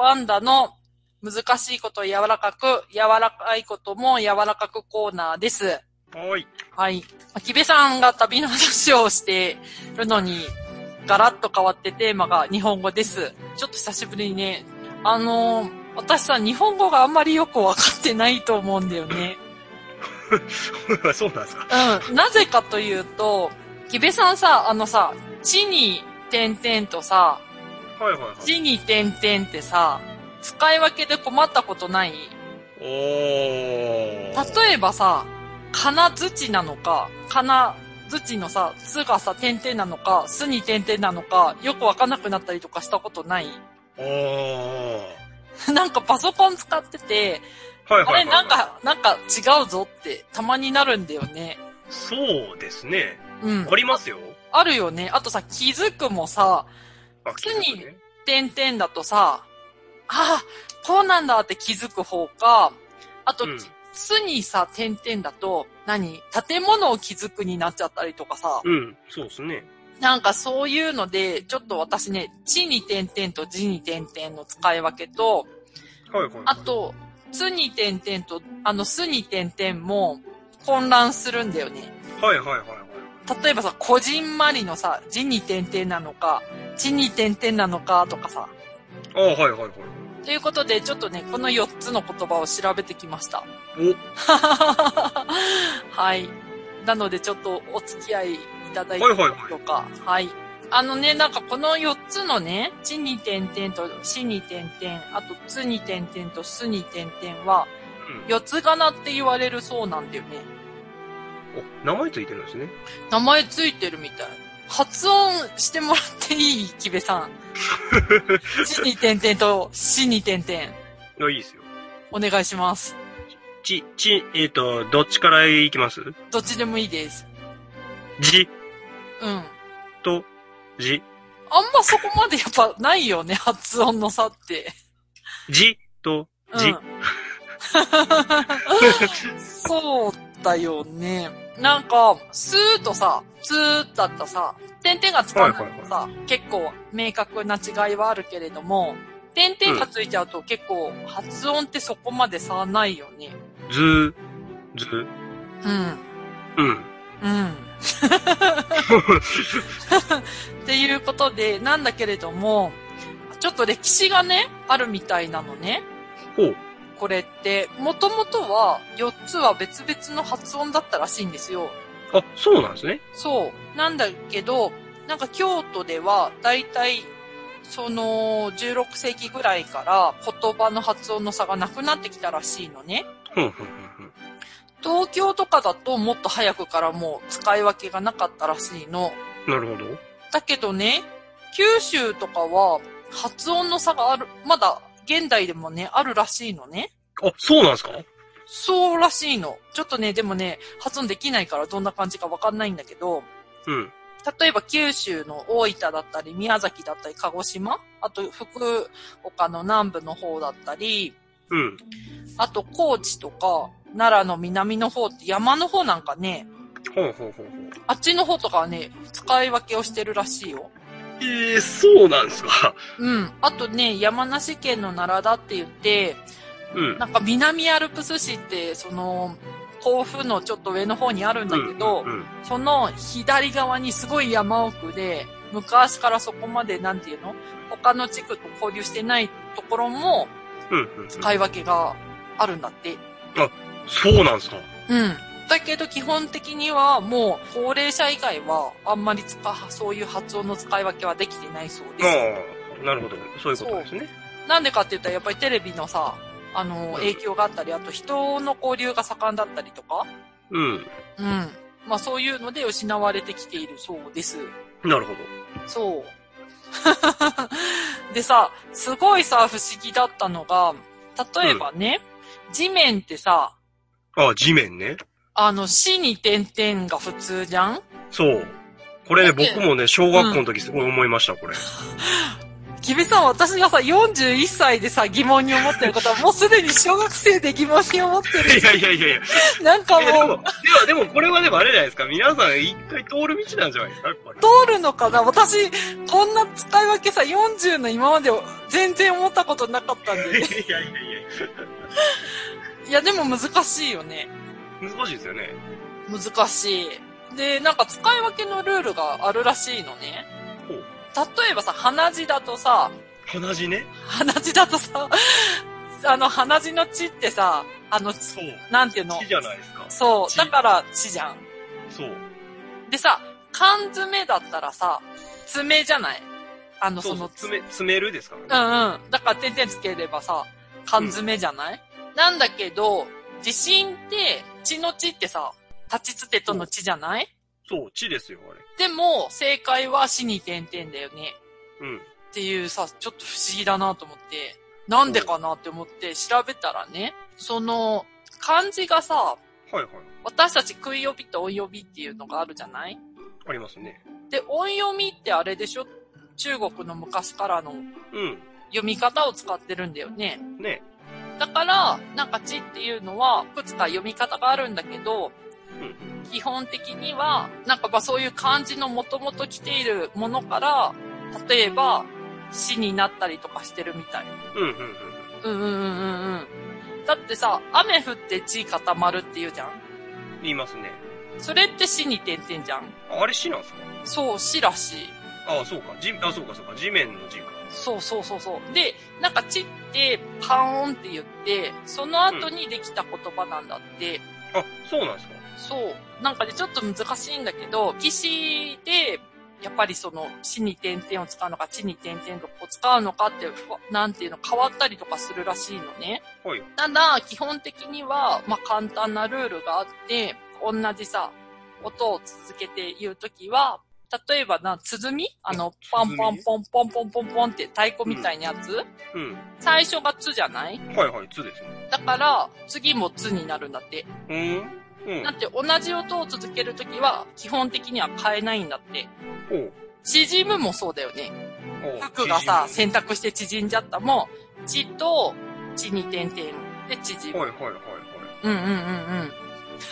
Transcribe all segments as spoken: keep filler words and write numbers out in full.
ワンダの難しいことを柔らかく、柔らかいことも柔らかくコーナーです。 はい。 はい。木部さんが旅の話をしてるのに、ガラッと変わってテーマが日本語です。ちょっと久しぶりにね、あのー、私さ、日本語があんまりよくわかってないと思うんだよね。 そうなんですか。 うん。なぜかというと、木部さんさ、あのさ、地に点々とさ、 はいはいはい。 地に点々ってさ、使い分けで困ったことない？ おー。 例えばさ、かなづちなのか、かなづちのさ、つがさ、点々なのか、すに点々なのか、よくわかんなくなったりとかしたことない？ おー。 なんかパソコン使ってて、 はいはいはい、はい。 あれなんか、なんか違うぞってたまになるんだよね。 そうですね。 うん。 ありますよ。 あ、あるよね。あとさ、気づくもさ、 あ、 つに点々だとさ、ああ、こうなんだって気づく方か、あと、うん、つにさ、点々だと、何？建物を気づくになっちゃったりとかさ。 うん、そうですね。 なんかそういうので、ちょっと私ね、地に点々と地に点々の使い分けと、 はいはい。 あと、つに点々と、あの、すに点々も混乱するんだよね。 はいはいはいはい。 例えばさ、こじんまりのさ、地に点々なのか、地に点々なのかとかさ。 ああ、はいはいはい。 ということで、ちょっとね、このよっつの言葉を調べてきました。 おはい。なので、ちょっとお付き合いいただいてみましょうか。はいはいはい。はい。あのね、なんかこのよっつのね、地に点々としに点々、あとつに点々とすに点々は、うん、四つ仮名って言われるそうなんだよね。 お、名前ついてるんですね。 名前ついてるみたい。発音してもらっていい？木部さん。地に点々としに点々。 あ、いいですよ。 お願いします。 ち、ち、えっと、どっちからいきます？ どっちでもいいです。 じ。 うん。 と、じ。 あんまそこまでやっぱないよね、発音の差って。 じと、じ。うん、 そうだよね。なんか、スーとさ、ツーだったさ、点々がつかないとさ、はいはいはい、結構明確な違いはあるけれども、点々がついちゃうと結構発音ってそこまで差はないよね。 ずー、ずー。 うん。 うん。 うん。っていうことで、なんだけれども、ちょっと歴史がね、あるみたいなのね。 ほう。 これって、もともとはよっつは別々の発音だったらしいんですよ。 あ、そうなんですね。 そう。なんだけど、なんか京都ではだいたいそのじゅうろくせいきぐらいから言葉の発音の差がなくなってきたらしいのね。 ふんふんふんふん。 東京とかだともっと早くからもう使い分けがなかったらしいの。 なるほど。 だけどね、九州とかは発音の差がある、まだ現代でもね、あるらしいのね。 あ、そうなんですか？ そうらしいの。ちょっとね、でもね、発音できないからどんな感じかわかんないんだけど、 うん。 例えば九州の大分だったり、宮崎だったり、鹿児島、あと福岡の南部の方だったり、 うん。 あと高知とか、奈良の南の方って山の方なんかね、 ほうほうほうほう。 あっちの方とかはね、使い分けをしてるらしいよ。 ええー、そうなんですか？ うん。あとね、山梨県の奈良だって言って、 うん。 なんか南アルプス市って、その、甲府のちょっと上の方にあるんだけど、 うんうんうん、 その左側にすごい山奥で、昔からそこまでなんていうの？他の地区と交流してないところも、使い分けがあるんだって。 あ、そうなんですか？ うん。だけど基本的にはもう高齢者以外はあんまり使そういう発音の使い分けはできてないそうです。 ああ、なるほど。そういうことですね。 なんでかって言ったらやっぱりテレビのさ、あの、影響があったり、あと人の交流が盛んだったりとか。 うん。 うん。まあそういうので失われてきているそうです。 なるほど。 そう。でさ、すごいさ、不思議だったのが、例えばね、うん、地面ってさ、 ああ、地面ね。 あの、死に点々が普通じゃん？ そう。これね、僕もね、小学校の時すごい思いました、これ。 キビさん、私がさ、よんじゅういっさいでさ、疑問に思ってることは、もうすでに小学生で疑問に思ってる。 いやいやいやいや。 なんかもう。でも、 でも、でもこれはでもあれじゃないですか。皆さん一回通る道なんじゃないですか、やっぱり。 通るのかな私、こんな使い分けさ、よんじゅうの今まで全然思ったことなかったんで。いやいやいやいや。いや、でも難しいよね。 難しいですよね。 難しい。で、なんか使い分けのルールがあるらしいのね。 ほう。 例えばさ、鼻血だとさ、 鼻血ね。 鼻血だとさ、あの、鼻血の血ってさ、あの、そう。なんていうの？ 血じゃないですか。 そう。だから血じゃん。 そう。 でさ、缶詰だったらさ、爪じゃない？あの、その、 そうそう爪、詰めるですからね。うんうん。だから点々つければさ、缶詰じゃない？うん、なんだけど、地震って、血の血ってさ、立ちつてとの血じゃない？ そう、血ですよ、あれ。 でも、正解は死に点々だよね。 うん。 っていうさ、ちょっと不思議だなと思って、なんでかなって思って調べたらね、その、漢字がさ、 はいはい。 私たち食い呼びと音呼びっていうのがあるじゃない？ ありますね。 で、音読みってあれでしょ？中国の昔からの、 うん。 読み方を使ってるんだよね。 ね。 だから、なんか字っていうのは、いくつか読み方があるんだけど、 うん、 基本的には、なんかまあそういう漢字の元々来ているものから、例えば、死になったりとかしてるみたい。 うんうんうん。うんうんうんうんうん。だってさ、雨降って地固まるって言うじゃん？ 言いますね。 それって死に点々じゃん？ あれ死なんすか？ そう、死らしい。 ああ、そうか。じ、あ、そうかそうか。地面の地か。 そうそうそうそう。で、なんか地ってパーンって言って、その後にできた言葉なんだって。 うん、あ、そうなんですか？ そう。なんかね、ちょっと難しいんだけど、騎士で、やっぱりその、死に点々を使うのか、地に点々を使うのかって、なんていうの、変わったりとかするらしいのね。 はい。 ただ、基本的には、まあ、簡単なルールがあって、同じさ、音を続けて言うときは、例えばな、鼓あの、パンパンポンポンポンポンポンって太鼓みたいなやつ、うん、うん。最初がつじゃない？ はいはい、つですね。 だから、次もつになるんだって。 うん。うん、 だって同じ音を続けるときは、基本的には変えないんだって。縮むもそうだよね。服がさ、洗濯して縮んじゃったも、血と血に点々で縮む。はいはいはいはい。うんうんうんうん。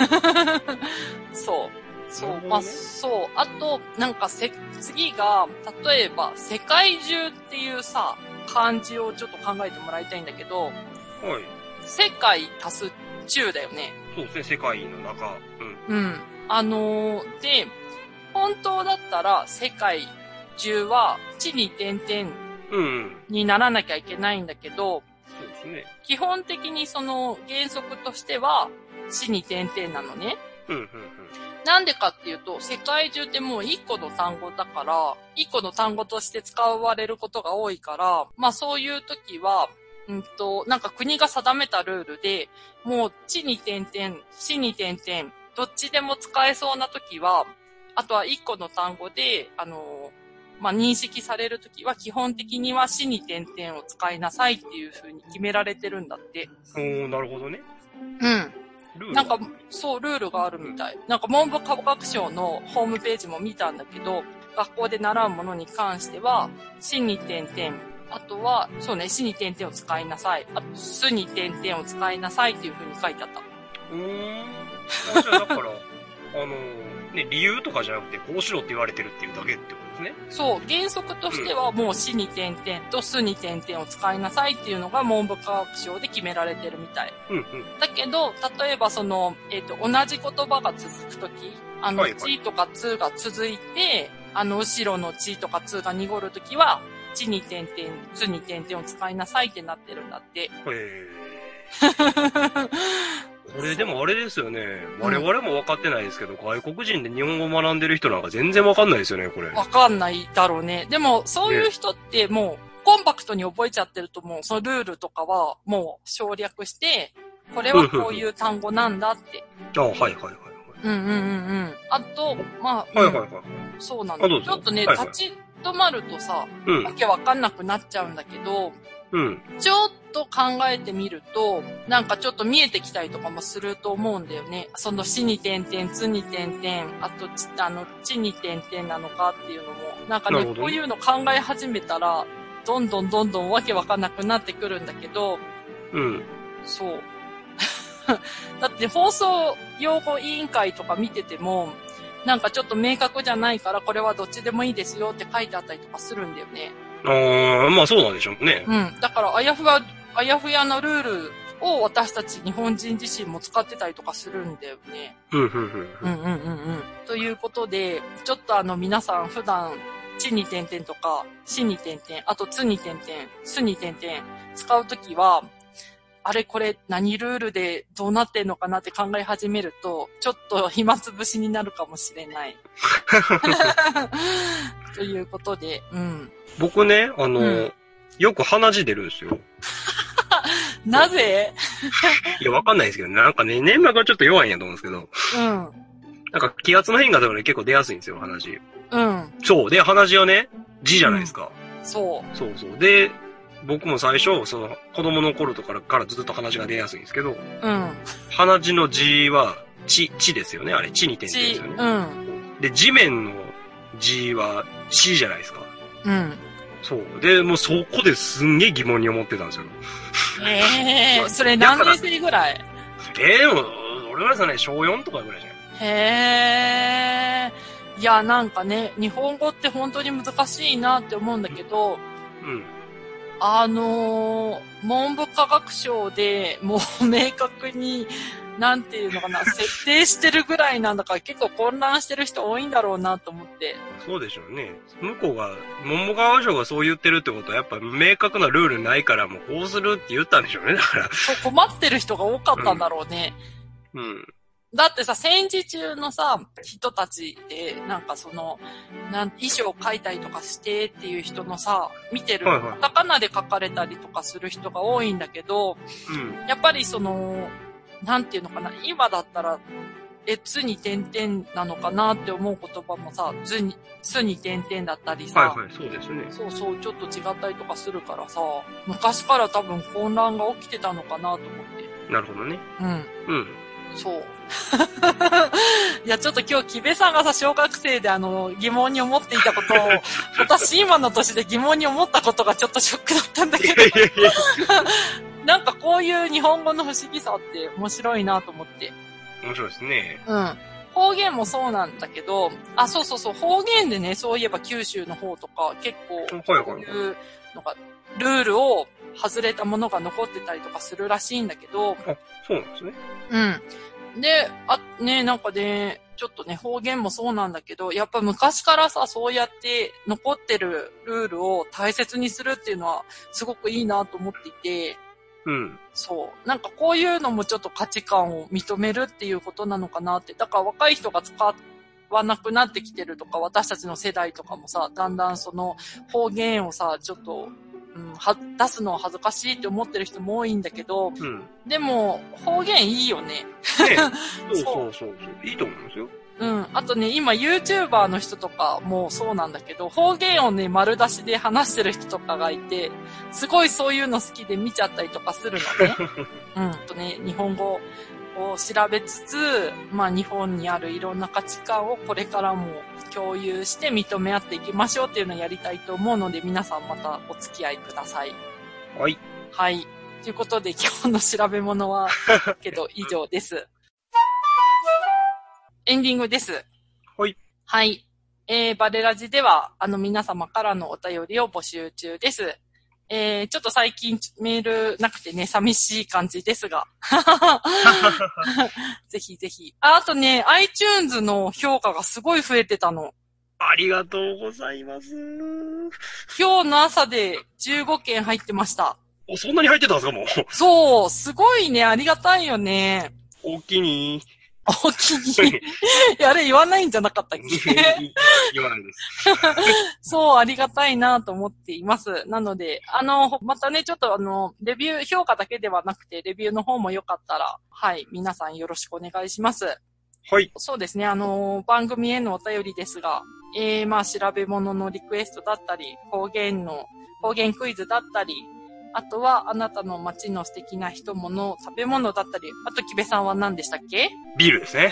そう。そう。まあ、そう。あと、なんかせ、次が、例えば、世界中っていうさ、漢字をちょっと考えてもらいたいんだけど、はい。世界足す中だよね。 そうですね、世界の中。 うん。うん。あのー、で、本当だったら世界中は地に点々にならなきゃいけないんだけど、 そうですね。 基本的にその原則としては地に点々なのね。うんうんうん。なんでかっていうと、世界中ってもう一個の単語だから、一個の単語として使われることが多いから、まあそういう時は、うんと、なんか国が定めたルールで、もう地に点々、死に点々、どっちでも使えそうな時は、あとは一個の単語で、あの、まあ、認識されるときは基本的には死に点々を使いなさいっていう風に決められてるんだって。 おー、なるほどね。 うん。ルールなんか、そう、ルールがあるみたい。なんか文部科学省のホームページも見たんだけど、学校で習うものに関しては、死に点々、あとは、そうね、死に点々を使いなさい。あと、すに点々を使いなさいっていう風に書いてあった。 うーん。あ、じゃあだから、あのー、ね、理由とかじゃなくて、こうしろって言われてるっていうだけってことですね。 そう、原則としてはもう死に点々とすに点々を使いなさいっていうのが文部科学省で決められてるみたい。うんうん。だけど、例えばその、えっと、同じ言葉が続くとき、あの、はいはい、ちとかつが続いて、あの、後ろのちとかつが濁るときは、ちに点々、つに点々を使いなさいってなってるんだって。へー。これでもあれですよね。我々も分かってないですけど、うん、外国人で日本語を学んでる人なんか全然分かんないですよね、これ。 分かんないだろうね。でも、そういう人ってもう、コンパクトに覚えちゃってるともう、そのルールとかはもう省略して、これはこういう単語なんだって。 あ、はいはいはい。 うんうんうんうんん。あと、まあ、 はいはいはい。 そうなんだ。ちょっとね、はいはい、立ち止まるとさ、うん、わけわかんなくなっちゃうんだけど、うん、ちょっと考えてみると、なんかちょっと見えてきたりとかもすると思うんだよね。その死に点々、つに点々、あとち、あの、地に点々なのかっていうのも。なんかね、こういうの考え始めたら、 どんどんどんどんわけわかんなくなってくるんだけど、 うん。 そう。だって放送用語委員会とか見てても、なんかちょっと明確じゃないからこれはどっちでもいいですよって書いてあったりとかするんだよね。 ああ、まあそうなんでしょうね。 うん。だからあやふや、あやふやのルールを私たち日本人自身も使ってたりとかするんだよね。 うん、うん、うん。 うんうんうんうん。ということで、ちょっとあの皆さん普段、地に点々とか、しに点々、あとつに点々、すに点々使うときは、あれこれ何ルールでどうなってんのかなって考え始めると、ちょっと暇つぶしになるかもしれない。ということで、うん。 僕ね、あの、うん、よく鼻血出るんですよ。 なぜいや、わかんないですけど、なんかね、粘膜がちょっと弱いんやと思うんですけど。 うん。 なんか気圧の変化とかで結構出やすいんですよ、鼻血。 うん。 そう。で、鼻血はね、痔じゃないですか。 うん、そう。 そうそう。で、僕も最初、その、子供の頃とかからずっと鼻血が出やすいんですけど、 うん。 鼻血の痔は、血、血ですよね、あれ。血に点々ですよね。 うん。 で、地面の痔は、死じゃないですか。 うん。 そう。で、もうそこですんげえ疑問に思ってたんですよ。 ええー、それ何年生ぐらい？ ええー、でも、俺はさね、小よんとかぐらいじゃん。 へえ。いや、なんかね、日本語って本当に難しいなって思うんだけど、 うん。 あのー、文部科学省でもう明確に、なんていうのかな、設定してるぐらいなんだから結構混乱してる人多いんだろうなと思って。 そうでしょうね。向こうが、文部科学省がそう言ってるってことはやっぱ明確なルールないからもうこうするって言ったんでしょうね、だから。 そう、困ってる人が多かったんだろうね。 うん。うんだってさ、戦時中のさ、人たちで、なんかその、なん衣装を描いたりとかしてっていう人のさ、見てる、 はいはい、 カタカナで書かれたりとかする人が多いんだけど、 うん、 やっぱりその、なんていうのかな、今だったら、え、つに点々なのかなって思う言葉もさ、ずに、すに点々だったりさ、 はいはい、そうですね。 そうそう、ちょっと違ったりとかするからさ、昔から多分混乱が起きてたのかなと思って。 なるほどね。 うん。 うん。 そう。いや、ちょっと今日、木部さんがさ、小学生であの、疑問に思っていたことを、私今の年で疑問に思ったことがちょっとショックだったんだけど。なんかこういう日本語の不思議さって面白いなと思って。 面白いですね。 うん。方言もそうなんだけど、あ、そうそうそう、方言でね、そういえば九州の方とか結構、こういうのが、ルールを外れたものが残ってたりとかするらしいんだけど。 あ、そうなんですね。 うん。で、あ、ね、なんかね、ちょっとね、方言もそうなんだけど、やっぱ昔からさ、そうやって残ってるルールを大切にするっていうのは、すごくいいなと思っていて、 うん。 そう。なんかこういうのもちょっと価値観を認めるっていうことなのかなって。だから若い人が使わなくなってきてるとか、私たちの世代とかもさ、だんだんその方言をさ、ちょっと、うん、は出すのは恥ずかしいって思ってる人も多いんだけど、 うん、 でも方言いいよね。 ねそうそうそうそう。いいと思いますよ。 うん。あとね、今 YouTuber の人とかもそうなんだけど、方言をね、丸出しで話してる人とかがいて、すごいそういうの好きで見ちゃったりとかするのね。うん。とね、日本語を調べつつ、まあ日本にあるいろんな価値観をこれからも共有して認め合っていきましょうっていうのをやりたいと思うので、皆さんまたお付き合いください。 はい。 はい。ということで今日の調べ物は、けど以上です。エンディングです。 はい。 はい。えー、バレラジでは、あの、皆様からのお便りを募集中です。えー、ちょっと最近メールなくてね、寂しい感じですが。ぜひぜひ。あ、あとね、iTunes の評価がすごい増えてたの。 ありがとうございます。 今日の朝でじゅうごけん入ってました。 お、そんなに入ってたんですか、もう。 そう、すごいね、ありがたいよね。 お気に。 お気に。いや、あれ言わないんじゃなかったっけ言わないです。 そう、ありがたいなと思っています。なので、あの、またね、ちょっとあの、レビュー、評価だけではなくて、レビューの方もよかったら、はい、皆さんよろしくお願いします。 はい。 そうですね、あの、番組へのお便りですが、えー、まあ、調べ物のリクエストだったり、方言の、方言クイズだったり、 あとは、あなたの街の素敵な人物、食べ物だったり、あと、木部さんは何でしたっけ？ ビールですね。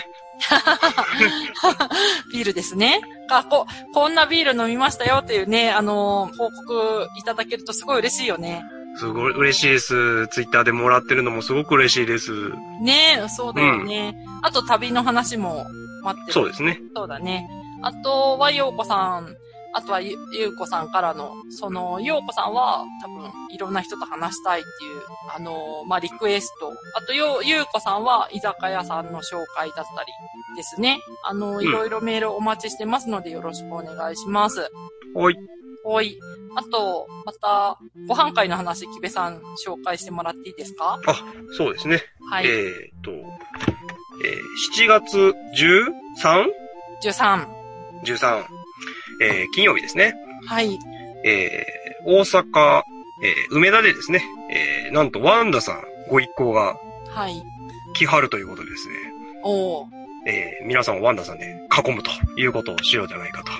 ビールですね。か、こ、こんなビール飲みましたよっていうね、あのー、報告いただけるとすごい嬉しいよね。 すごい嬉しいです。ツイッターでもらってるのもすごく嬉しいです。 ねえ、そうだよね。うん、あと、旅の話も待ってる。 そうですね。 そうだね。あとは、ようこさん、あとはゆ、ゆうこさんからの、その、ようこさんは、多分、いろんな人と話したいっていう、あの、まあ、リクエスト。あと、よ、ゆうこさんは、居酒屋さんの紹介だったりですね。あの、いろいろメールお待ちしてますので、よろしくお願いします。 はい。 はい。あと、また、ご飯会の話、木部さん、紹介してもらっていいですか？ あ、そうですね。 はい。 えーっと、えー、しちがつじゅうさん？ じゅうさん。 じゅうさん。えー、金曜日ですね。 はい。 えー、大阪、えー、梅田でですね、えー、なんとワンダさんご一行が、はい。来はるということでですね。 おー。 えー、皆さんをワンダさんで囲むということをしようじゃないかと。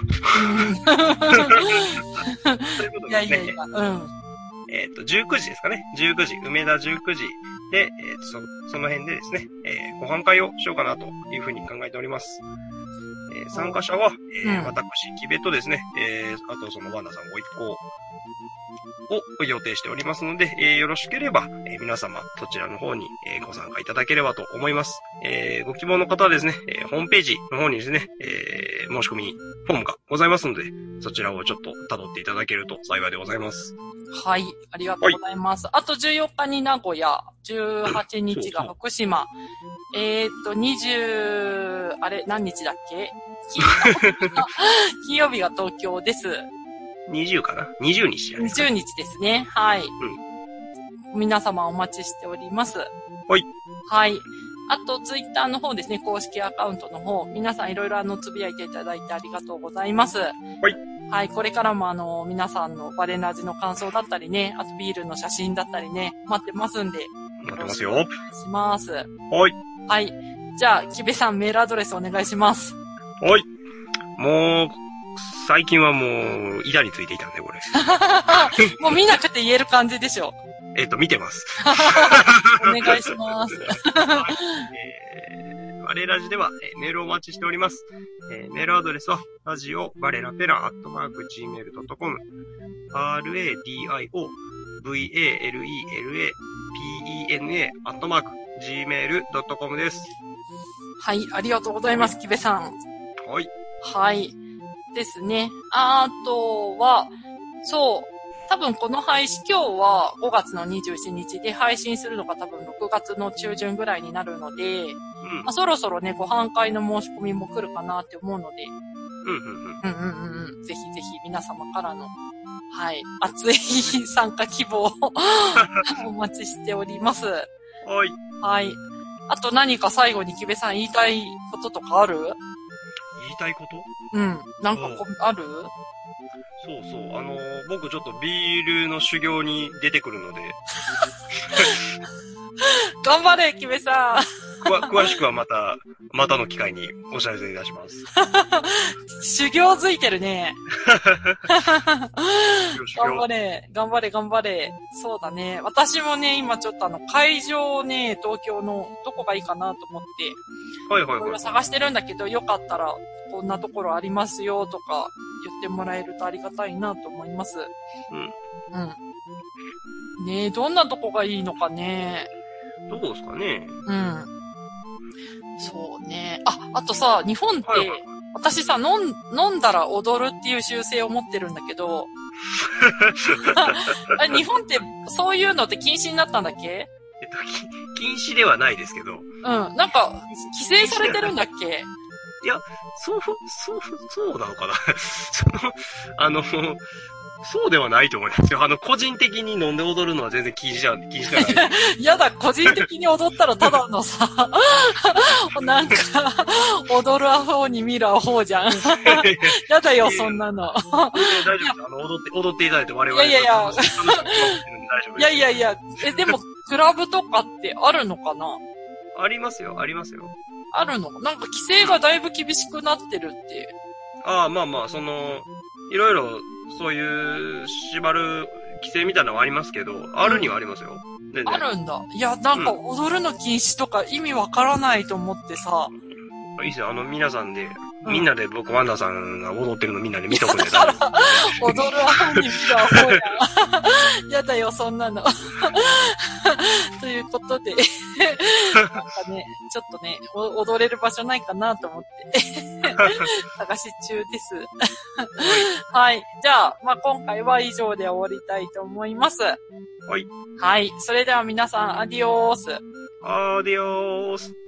ということでですね。いやいやいや、うん。えっと、じゅうくじですかね。じゅうくじ、梅田じゅうくじで、えっと、そ、その辺でですね、えー、ご飯会をしようかなというふうに考えております。えー、参加者は、えーうん、私、木部とですね、えー、あとそのワンダさんご一行を予定しておりますので、えー、よろしければ、えー、皆様、そちらの方に、えー、ご参加いただければと思います。えー、ご希望の方はですね、えー、ホームページの方にですね、えー、申し込みフォームがございますので、そちらをちょっと辿っていただけると幸いでございます。 はい、ありがとうございます。はい、あとじゅうよっかに名古屋、じゅうはちにちが福島、そうそうえーっと、にじゅう、あれ、何日だっけ？金曜日が東京です。 にじゅうかな ?にじゅうにちじゃないですか。 にじゅうにちですね。はい。うん。皆様お待ちしております。 はい。 はい。あと、ツイッターの方ですね、公式アカウントの方、皆さんいろいろあの、つぶやいていただいてありがとうございます。はい。はい、これからもあの、皆さんのバレナジの感想だったりね、あとビールの写真だったりね、待ってますんで。 待ってますよ。 お願いします。 はい。 はい。じゃあ、木部さんメールアドレスお願いします。 はい。もう、最近はもう、板についていたんで、これ。 もう見なくて言える感じでしょ。 えっと、見てます。 お願いします。 えー、バレラジでは、えー、メールをお待ちしております。えー、メールアドレスは、ラジオバレラペラアットマーク ジーメールドットコム、アールエーディーアイオーブイエーエルイーエルエーピーイーエヌエー アットマーク ジーメールドットコム です。 はい、ありがとうございます、木部さん。 はい。 はい。ですね。あとは、そう。多分この配信、今日はごがつのにじゅうしちにちで配信するのが多分ろくがつの中旬ぐらいになるので、うんまあ、そろそろね、ご飯会の申し込みも来るかなって思うので、 うんうんうん。 うんうんうん。ぜひぜひ皆様からの、はい、熱い参加希望をお待ちしております。はい。はい。あと何か最後に木部さん言いたいこととかある？ 言いたいこと？ うん。なんかこある？ そうそう。あのー、僕ちょっとビールの修行に出てくるので。 頑張れ、木部さん。詳しくはまた、またの機会にお知らせいたします。 修行づいてるね。頑張れ、頑張れ、頑張れ。そうだね。私もね、今ちょっとあの、会場をね、東京のどこがいいかなと思って、 はいはいはい。 探してるんだけど、よかったら、こんなところありますよとか言ってもらえるとありがたいなと思います。 うん。 うん。ねえ、どんなとこがいいのかね。 どうですかね。 うん。そうね。あ、あとさ、日本って、はいはい、私さ、飲ん、飲んだら踊るっていう習性を持ってるんだけど、あ日本ってそういうのって禁止になったんだっけ？えっと、禁止ではないですけど。 うん。なんか、規制されてるんだっけ？ いや、そう、そう、そうなのかなその、あの、そうではないと思いますよ。あの、個人的に飲んで踊るのは全然禁止じゃ、禁止じゃない。 やだ、個人的に踊ったらただのさ、なんか、踊るアホに見るアホじゃん。やだよ、そんなの。 大丈夫です。あの、踊って、踊っていただいて我々。 いやいやいや。いやいやいや、え、でも、クラブとかってあるのかな？ ありますよ、ありますよ。 あるの？なんか規制がだいぶ厳しくなってるって。 ああ、まあまあ、その、いろいろ、そういう、縛る規制みたいなのはありますけど、あるにはありますよ。全然。 あるんだ。いや、なんか踊るの禁止とか意味わからないと思ってさ。 いいっすよ、あの、皆さんで、みんなで僕、ワンダーさんが踊ってるのみんなで見とくんで。 だから踊るアホに見るアホや。やだよ、そんなの。ということで、なんかね、ちょっとね、踊れる場所ないかなと思って、探し中です。はい。じゃあ、まあ、今回は以上で終わりたいと思います。 はい。 はい。それでは皆さん、アディオース。 アディオース。